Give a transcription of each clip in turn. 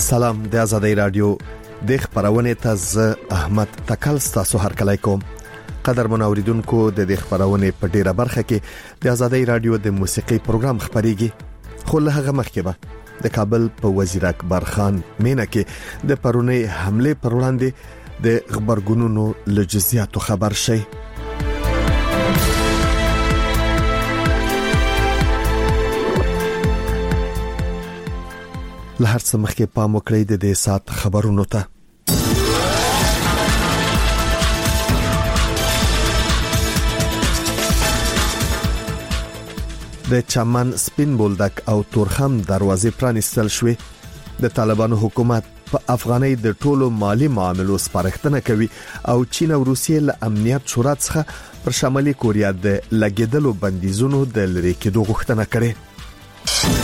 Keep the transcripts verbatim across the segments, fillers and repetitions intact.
سلام د آزادۍ رادیو د خبرونه تازه احمد تکل تاسو هر کله کوم قدر منوریدونکو د د خبرونه په ډیره برخه کې د آزادۍ رادیو د موسیقي پروګرام خبريږي خو له هغه مخکې به د کابل په وزیر اکبر خان مینه کې د پرونی حمله پر وړاندې د خبرګونونو لجزياتو خبر شي له هر څه مخکې پام وکړئ د دې سات خبرونو ته. د چمن سپین بولدک او تورخم دروازې پرانیستل شوې. د طالبانو حکومت په افغاني د ټولو مالی معاملو سپارښتنه کوي او چین او روسیې له امنیت شورا څخه پر شمالي کوریا د لګیدلو بندیزونو د لری کېدو غوښتنه کړې.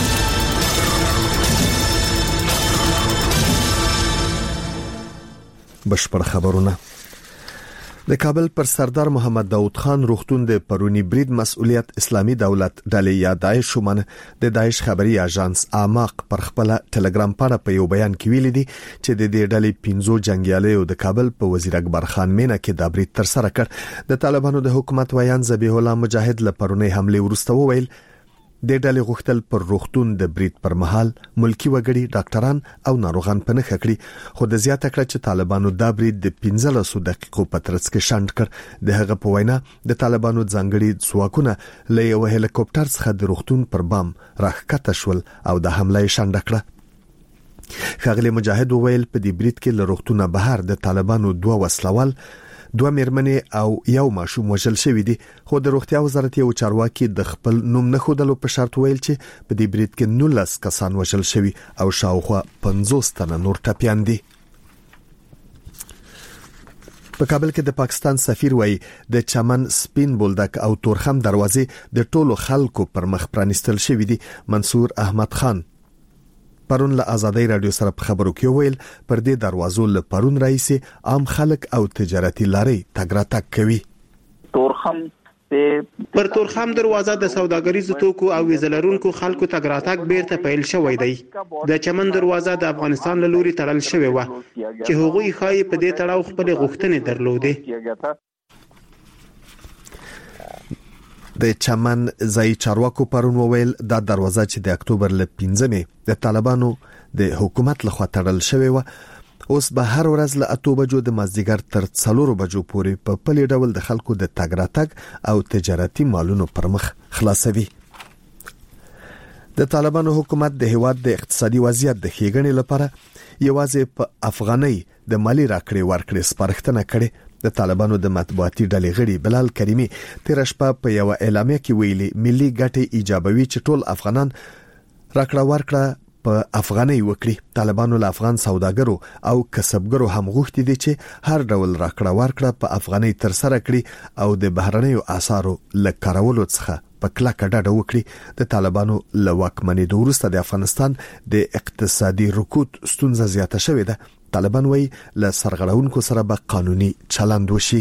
بشپړ خبرونه. د کابل پر سردار محمد داود خان روغتون د پرونی برید مسؤلیت اسلامی دولت ډلې یا داعش شومن د داعش خبري اژانس اماق پر خپل ټلګرام پاڼه په یو بیان کې ویلي دي چې د دې ډلې پنځو جنگیالیو د کابل په وزیر اکبر خان مینه کې د برید تر سره کړ. د طالبانو د حکومت ویان ذبیح الله مجاهد له پرونی حمله ورسته وویل د ډلې غوښتل پر روغتون د برید پر مهال ملکی وګړي ډاکټران او ناروغان په نخښه کړی خو د زیاته کړه چې طالبانو دا برید د پنځلس دقیقو په ترڅ کې شاند کړ. د هغه په وینا د طالبانو ځانګړي ځواکونه له یو هلیکوپټر څخه د روغتون پر بام راښکته شول او د حمله شاند کړه. خغلی مجاهد وویل په دې برید کې له روغتونه بهر د طالبانو دوه وسلوال دوه مېرمنې او یو ماشوم وژل شوی دي خو د روغتیا وزارت یو چارواکي د خپل نوم نه خودلو په شرط ویل چې په دې برید کې نولس کسان وژل شوی او شاوخوا پنځوس تنه نور ټپيان دي. په کابل کې د پاکستان سفیر وایي د چمن سپین بولدک او تورخم دروازې د ټولو خلکو پر مخ پرانیستل شوی دي. منصور احمد خان پرون له آزادۍ رادیو سره په خبرو کې ویل پر دې دروازو له پرون رئیس عام خلک او تجارتي لارې تګ راتګ کوي. تورخم پر تورخم دروازه د سوداګریزو توکو او ویزلرونکو خلکو تګ راتګ بیرته پیل شوی دی. د چمن دروازه د افغانستان له لوري تړل شوی و چې هغوی خای په دې تړاو خپل غوښتنې درلودې. د چمن ځای چارواکو پرون وویل دا دروازه چې د اکتوبر ل پنځمې د طالبانو د حکومت لخوا تړل شوی و اوس به هر ورځ له اته بجو د مازدیګر تر څلور بجو پورې په پلي ډول د خلکو د تګ راتګ او تجارتي مالونو پر مخ خلاصوي. د طالبانو حکومت د هیواد د اقتصادي وضعیت د ښېګڼې لپاره یوازې په افغاني د مالی راکړې ورکړې سپارښتنه کړې. د طالبانو د مطبوعاتي ډلې غړي بلال کریمی تیر شپه په یو اعلامیه کې ویلي ملي ګټې ایجابوي چې ټول افغانان راکړه ورکړه په افغاني وکړي. طالبانو له افغان سوداګرو او کسبګرو هم غوښتي دي چې هر ډول راکړه ورکړه په افغاني تر سره کړي او د بهرنیو اسعارو له کارولو څخه په کلکه ډډه وکړي. د طالبانو له واکمنۍ وروسته د افغانستان د اقتصادي رکود ستونزه زیاته شوې ده. طالبان وایي له سرغړونکو سره به قانوني چلند وشي.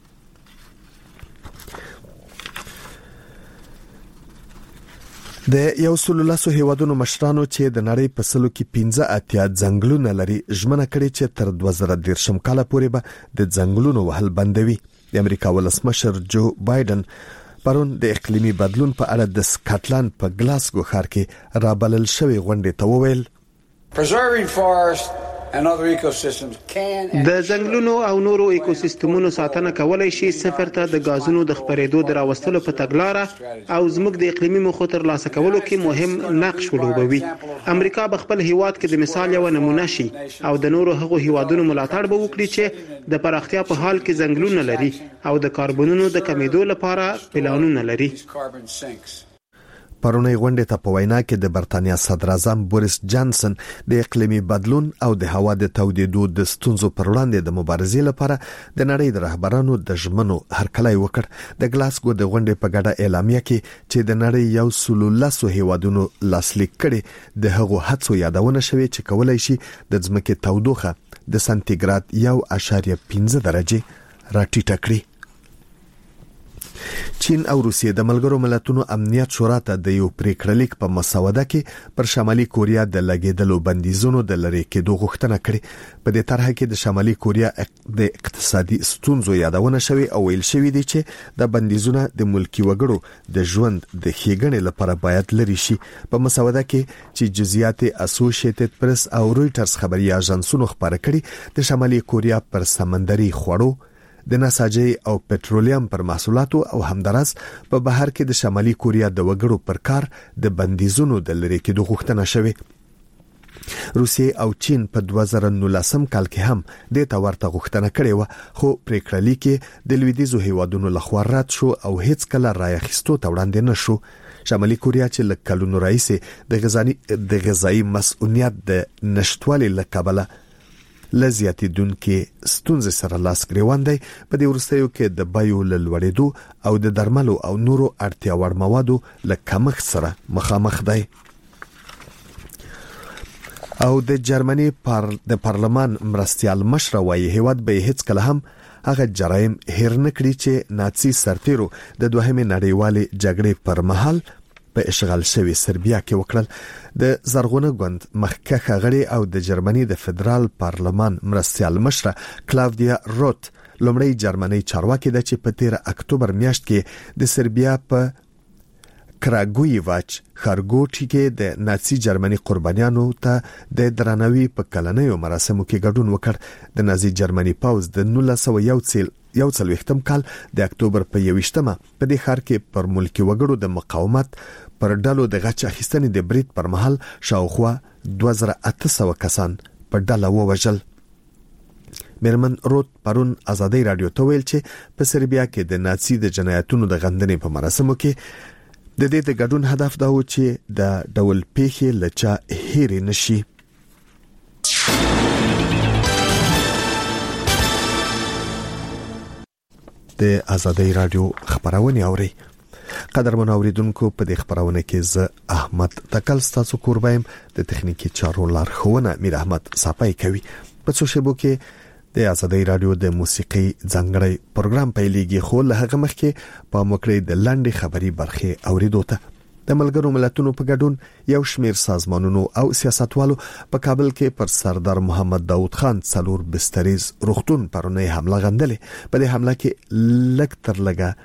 د یو سل لسو هیوادونو مشرانو چې د نړۍ په سلو کې پنځه اتیا ځنګلونه لري ژمنه کړې چې تر دوه زره دېرشم کال پورې به د ځنګلونو وهل بندوي. د امریکا ولسمشر جو بایدن پرون د اقلیمي بدلون په اړه د سکاټلند په ګلاسګو ښار کې رابلل شوی غونډې ته وویل Preserving forest and other ecosystems can د ځنګلونو او نورو ایکوسیستمونو ساتنه کولای شي صفر ته د غازونو د خپرېدو د راوستلو په تګلارې او زموږ د اقلیمي موخو ترلاسه کولو کې مهم نقش ولوبوي. امریکا په خپل هیواد کې د مثال یو نمونه شي او د نورو هغو هیوادونو ملاتړ به وکړي چې د پراختیا په حال کې ځنګلونه لري او د کاربونونو د کمیدو لپاره پلانونه لري. پرونی غونډې ته په وینا کې د برتانیا صدر اعظم بوریس جانسن د اقلیمي بدلون او د هوا د تودېدو د ستونزو پر وړاندې د مبارزې لپاره د نړۍ د رهبرانو د ژمنو هرکلی وکړ. د ګلاسګو د غونډې په ګډه اعلامیه کې چې د نړۍ یو سل لسو هیوادونو لاسلیک کړي د هغو هڅو یادونه شوې چې کولای شي د ځمکې تودوخه د سانتیګراد یو اعشاریه پنځه درجه راټیټه کړي. چین او روسیې د ملګرو ملتونو امنیت شورا ته د یو پریکړلیک په مسوده کې پر شمالي کوریا د لګیدلو بندیزونو د لری کېدو غوښتنه کړې. په دې طرح کې د شمالي کوریا د اقتصادي ستونزو یادونه شوې او ویل شوې دي چې د بندیزونو د ملکی وګړو د ژوند د ښېګڼې لپاره باید لري شي. په مسوده کې چې جزئیات اسوسییټډ پریس او رويټرز خبري اژانسونو خبره کړي، د شمالي کوریا پر سمندري خوړو، د نساجي او پټرولیم پر محصولاتو او همدارس په بهر کې د شمالي کوریا د وګړو پر کار د بندیزونو د لری کېدو غوښتنه شوې. روسیې او چین په دوه زره نولسم کال کې هم د تورته غوښتنه کړې و، خو پریکړلیک کې د لویدیځو هیوادونو لخوا رد شو او هیڅ کله رايخستو ته وړاندې نشو. شمالي کوریا چې لکه کلونو راځي د غذایی د غذایی مسؤلیت د نشټوالي لکبله لزیاتې دن کې ستونزې سره لاس ګریوان دی. په دې ورستیو کې د بایو لوړېدو او د درملو او نورو اړتیا وړ موادو له کمښت سره مخامخ دی. او د جرمني پر د پارلمان مرستيال مشر وايي هیواد به هیڅ کله هم هغه جرایم هیر نه کړي چې ناتسي سرتیرو د دوهمې نړیوالې جګړې پر مهال په اشغال شوی سربیا کې وکړل. د زرغونه ګوند مخکښ غړي او د جرمني د فدرال پارلمان مرستيال مشر کلاودیا روت لومړی جرمني چارواکي د چې په تیر اکتوبر میاشت کې د سربیا په کراګویواچ خارګوټي کې د ناتسي جرمني قربانیانو ته د درناوي په کلنیو مراسمو کې ګډون وکړ. د نازي جرمني پاوز د نولس سوه یو څل یو څلوېښتم کال د اکتوبر په یوویشتمه په دې ښار کې پر ملکی وګړو د مقاومت پر ډلو د غچ اخیستنې د برید پر مهال شاوخوا دوه زره اته سوه کسان په ډله ووژل. میرمن روت پرون ازادي رادیو ته ویل چې په سربیا کې د ناتسي د جنایتونو د غندنې په مراسمو کې د دې د ګډون هدف دا و چې د ډول پیښې لچا هېر نشي. د ازادي رادیو خبرونه اوري. قدرمن اوریدونکو، په دې خبرونه کې زه احمد تکل ستاسو قربایم، د تخنیکی چارو لارښوونه میر احمد صافای کوي. په څو شیبو کې د ازادي رادیو د موسیقي ځانګړی پروګرام پیلېږي، خو له هغه مخکې په موکړې د لاندې خبري برخه اوریدو ته. د ملګرو ملتونو په ګډون یو شمیر سازمانونو او سیاستوالو په کابل کې پر سردار محمد داود خان څلور بستریز روغتون پرونی حمله غندلې. په دې حمله کې لږ تر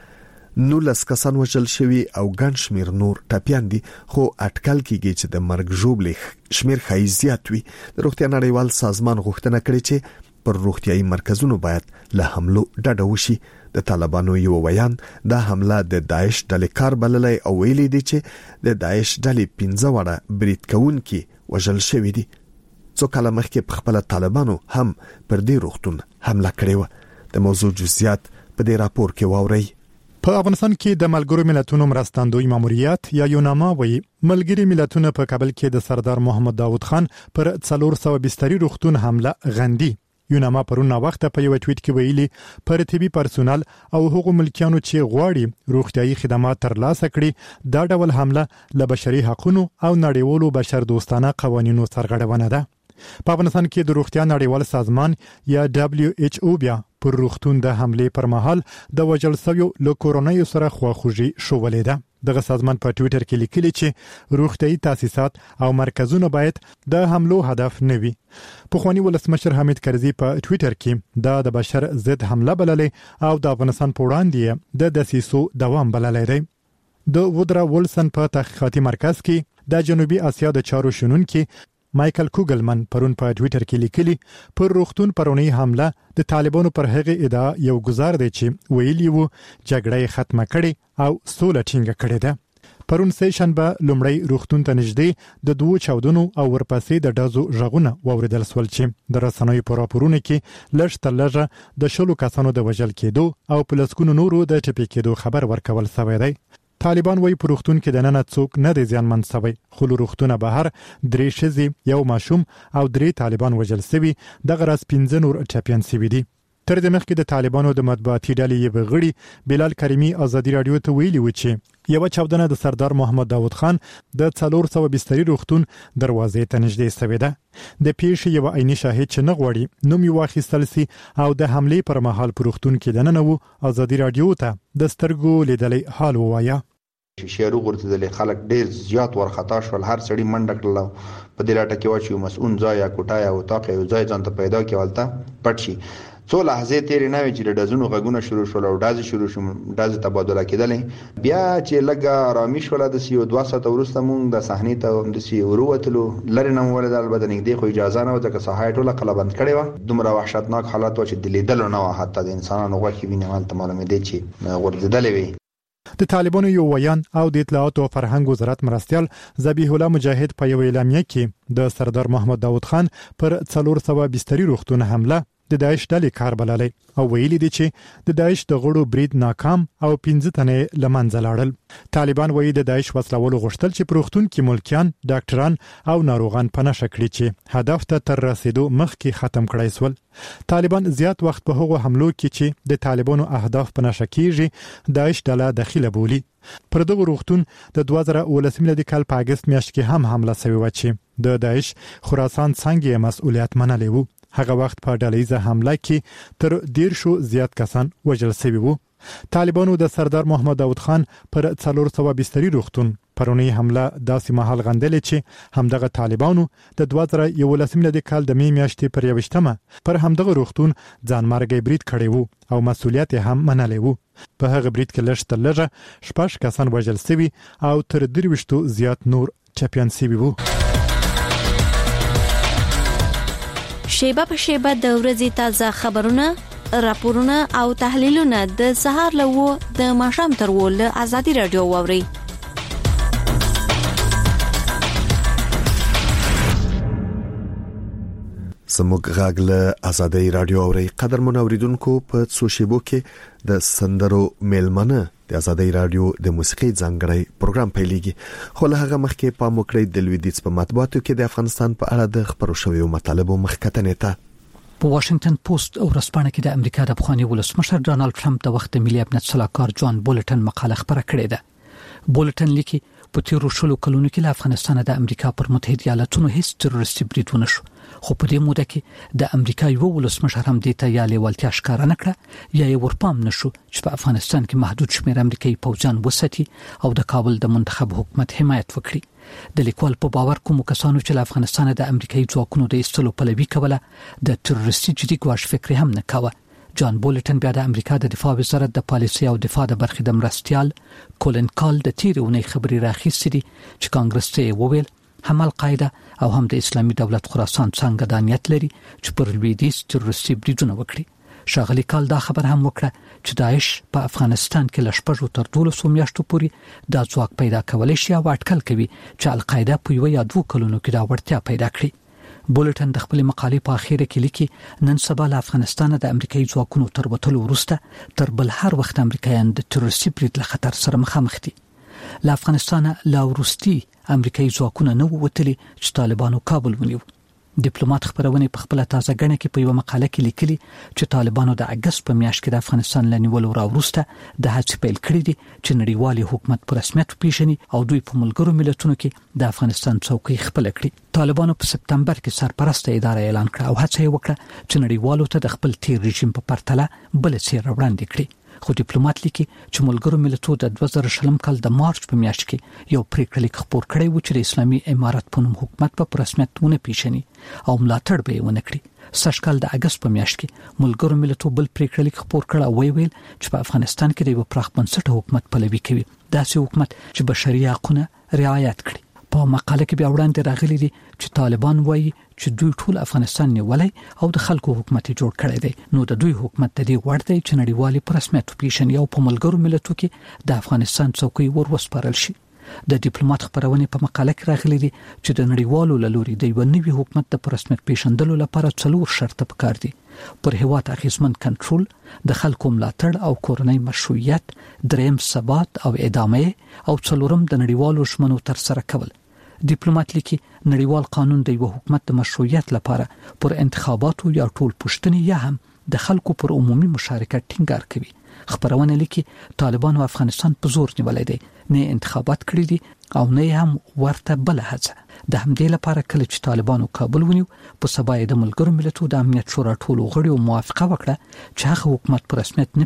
لږه نولس کسان وژل شوي او ګڼ شمیر نور ټپیان دي، خو اټکل کېږي چې د مرګ ژوبلې شمیر ښایي زیات وي. د روغتیا نړیوال سازمان غوښتنه کړې چې پر روغتیايي مرکزونو باید له حملو ډډه وشي. د طالبانو یو ویان دا حمله د داعش ډلې کار بللای او ویلي دي چې د داعش ډلې پنځه وړه برید کوونکي وژل شوي دي. څو کاله مخکې په خپل طالبانو هم پر دې روغتون حمله کړې و. د موضوع جزئیات په دې راپور کې واورئ. په افغانستان کې د ملګرو ملتونو مرستندوی ماموریت یا یوناما وایي ملګری ملتونه په کابل کې د سردار محمد داود خان پر څلور سوه بستري روغتون حمله غندي. یوناما پرون وخت په یو ټویټ کې ویلي پر طبي پرسونل او حقوق ملکیانو چې غواړي روغتيایي خدمات ترلاسه کړي دا ډول حمله له بشري حقوقو او نړیوالو بشر دوستانه قوانینو سرغړونه ده. په افغانستان کې د روغتیا نړیوال سازمان یا دبليو ایچ او بیا پر روغتون د حمله پر مهال د وژل شویو له کورونا سره خواخوږي شولې ده. دغه سازمان په ټویټر کې لیکلي چې روغتيایي تاسیسات او مرکزونه باید د حملو هدف نه وي. پخوانی ولسمشر حمید کرزي په ټویټر کې دا د بشر ضد حمله بللې او د افغانستان په وړاندې د دسیسو دوام بللې دی. د وودرا ولسن په تحقیقاتي مرکز کې د جنوبي اسیا د چارو شنونکي مایکل کوګلمن پرون په ټویټر کې لیکلي پر روغتون پرونی حمله د طالبانو پر هغه ادعا یو گزار دی چې ویلی وو جګړه ختمه کړي او سوله ټینګه کړې ده. پرون سه شنبه لومړی روغتون ته نږدې د دوه چاودنو او ورپسې د ډازو ژغونه واوریدل سول چې د رسنیو په راپورونو کې لږ تر لږه د شلو کسانو د وژل کېدو او پلسکونو نورو د ټپي کېدو خبر ورکول شوی دی. طالبان وایي په روغتون کې د نن څوک نه دي ځانمن شوی، خو روغتونه بهر درې ښځې یو ماشوم او درې طالبان وژل شوي، دغه راز پنځه نور ټپیان شوي دي. تر دې مخکې د طالبانو د مطبوعاتي ډلې یو غړي بلال کریمی ازادي رادیو ته ویلي و چې یو چاودنه د سردار محمد داوود خان د څلور سوه بستري روغتون دروازې ته نږدې شوې ده. د پیښې یو عیني شاهد چې نه غواړي نوم یې واخیستل سي او د حملې پر مهال په روغتون کې دننه وو ازادي رادیو ته د سترګو لیدلې حال ووایا. شیرو غورځېدلې خلک ډېر زیات ورخطا شول، هر سړی منډه کړله په دې راټه کې واچو مسؤل ځای یا کوټه یا اتاق یو ځای ځان ته پیدا کې ولته پټ شي. څو لحظې تیرې نه وي چې د ډزونو غږونه شروع شول او ډازې شروع شو ډازې تبادله کېدلې. بیا چې لږه آرامي شوله د یو دوه ساعته وروسته مونږ د صحنې ته همداسې وروتلو. لرې نه مو ولیدل، البته نږدې خو اجازه نه وه ځکه ساحه یې ټوله قلبند کړې وه. دومره وحشتناک حالت و چې د لیدلو نه وه، حتی د انسانانو غوښې وینې هلته معلومېدې چې غورځېدلې وي. د طالبانو یو ویان او د اطلاعات او فرهنګ وزارت مرستيال ذبیح الله مجاهد په یو اعلامیه کې د سردار محمد داوود خان پر څلور سوه بستري روغتون حمله د داعش ډلې کار بللې او ویلي دي چې د داعش د غړو برید ناکام او پنځه تنه لمنځه لاړل. طالبان وایي د داعش وسلوالو غوښتل چې پروختون کې ملکیان، ډاکټران او ناروغان پناه کړي چې هدف ته تر رسیدو مخکې ختم کړای سول. طالبان زیات وخت په هغو حملو کې چې د طالبانو اهداف پناه کیږي داعش ډله داخله بولی. پر دغه روغتون د دوه زره اوولسم د کال په اگست میاشت کې هم حمله شوې و چې د داعش خراسان څنګه مسؤلیت منلی وو. هغه وخت په ډلهیزه حمله کې تر ډیر شو زیات کسان وژل شوي وو. طالبانو د سردار محمد داوود خان پر څلور سوه بستري روغتون پرونی حمله داسې مهال غندلې چې همدغه طالبانو د دوه زره یوولسم د کال د می میاشتې پر یوشتمه پر همدغه روغتون ځانمرګي برید کړی وو او مسؤلیت هم منلی وو. په هغه برید کې لږ تر لږه شپږ کسان وژل شوي او تر درویشتو زیات نور ټپیان شوي وو. شیبه په شیبه د ورځې تازه خبرونه، راپورونه او تحلیلونه د سهار له وو د ماښام تر وو له ازادي رادیو واوري. سموږ غاغله ازادي رادیو اوري. قدر منوریدونکو په څو شیبو کې د سندرو میلمنه د ازادي رادیو د موسیقي ځانګړی پروګرام پیلېږي. خو له هغه مخکې پام وکړئ د لویدیځ په مطبوعاتو کې د افغانستان په اړه د خبرو شویو مطالبو مخکتنې ته. په واشنگټن پوسټ او ورځپاڼه کې د امریکا د پخوانی ولسمشر ډانلډ ټرمپ د وخت ملي امنیت صلاحکار جان بولټن مقاله خبره کړې ده. بولټن لیکي په تیرو شلو کلونو کې له افغانستان د امریکا پر متحده ایالاتونو هیڅ تروریستي برید ونه شو، خو په دې موده کې د امریکا یو ولسمشر هم دې ته یا لیوالتیا ښکاره نه کړه یا یې ورپام نشو چې په افغانستان کې محدود شمېر امریکایي پوځیان وساتي او د کابل د منتخب حکومت حمایت وکړي. د لیکوال په باور کوم کسانو چې له افغانستان د امریکایي ځواکونو د ایستلو پلوي کوله د تروریستي جدي ګواښ فکر هم نه کاوه. جان بولټن بیا د امریکا د دفاع وزارت د پالیسي او دفاع د برخې د مرستيال کولن کال د تیرونې خبري راخیستې دي چې کانګرس ته وویل هم القاعده او هم د اسلامي دولت خراسان څنګه دانیت لري چې پر لویدیځ تروریستي بریدونه وکړي. شاغلی کال دا خبر هم وکړه چې داعش په افغانستان کې لشپږو تر دولسو میاشتو پورې د ځواک پیدا کولای شي او اټکل کوي چې القاعده په یو یا دوه کلونو کې دا وړتیا پیدا کړي. بولټن د خپل مقالې په اخیره کې لیکي نن سبا له افغانستان د امریکایي ځواکونو تر وټلو وروسته تر بل هر وخت امریکایان د تروریستي برید له خطر سره مخامخ دي. له افغانستان لا وروستي امریکایي ځواکونه نه ووتلي چې طالبانو کابل ونیو. ډیپلوماټ خبرونه په خپل تازه غنه کې په یو مقاله کې لیکلي چې طالبانو د اگست په میاشت کې د افغانستان لنیولو راوروسته د هڅې پیل کړې دي چې نړیوالي حکومت پر رسمیت پیژني او دوی په ملګرو ملتونو کې د افغانستان څوکۍ خپل کړي. طالبانو په سپتمبر کې سرپرسته اداره اعلان کړه او هڅه وکړه چې نړیوالو ته د خپل تیر رژیم په پرتله بل څه وړاندې کړي. خو ډیپلوماټ لیکي چې ملګرو ملتونو د دوه زره شلم کال د مارچ په میاشت کې یو پریکړه لیک خپور کړی و چې د اسلامي امارات په نوم حکومت په رسمیت ونه پیژني او ملاتړ به یې ونه کړي. سږ کال د اگست په میاشت کې ملګرو ملتونو بل پریکړه لیک خپور کړ او ویل چې په افغانستان کې د یو پراخ بنسټه حکومت پلوي کوي، داسې حکومت چې بشري حقوقونه رعایت کړي. په مقاله کې بیا وړاندې راغلي دي چې طالبان وایي چې دوی ټول افغانستان نیولای او د خلکو حکومت جوړ کړی دی، نو د دوی حکومت د دې وړ دی چې نړیوالي په رسمیت پیژني او په ملګرو ملتونو کې د افغانستان څوکۍ ور وسپارل شي. د ډیپلوماټ خبرونه په مقاله کې راغلي دي چې د نړیوالو لوري د یو نوي حکومت د رسمیت پیژندلو لپاره څلور شرط پکار دي: پر هیواد اخیسمن کنټرول، د خلکو ملاتړ او کورنۍ مشروعیت، دریم ثبات او ادامه او څلورم د نړیوالو ژمنو تر سره کول. ډیپلوماټ لیکي نړیوال قانون د یو حکومت د مشروعیت لپاره پر انتخاباتو یا ټول پوښتنې یا هم د خلکو پر عمومي مشارکت ټینګار کوي. خبرونه لیکي طالبان او افغانستان په زور نیولای دي، نه انتخابات کړی دي او نه هم ورته بل هڅه. د همدې لپاره کله چې طالبان او کابل ونیو په سبا د ملګرو ملتونو د امنیت شورا ټولو غړیو موافقه وکړه چې هغه حکومت په رسمیت نه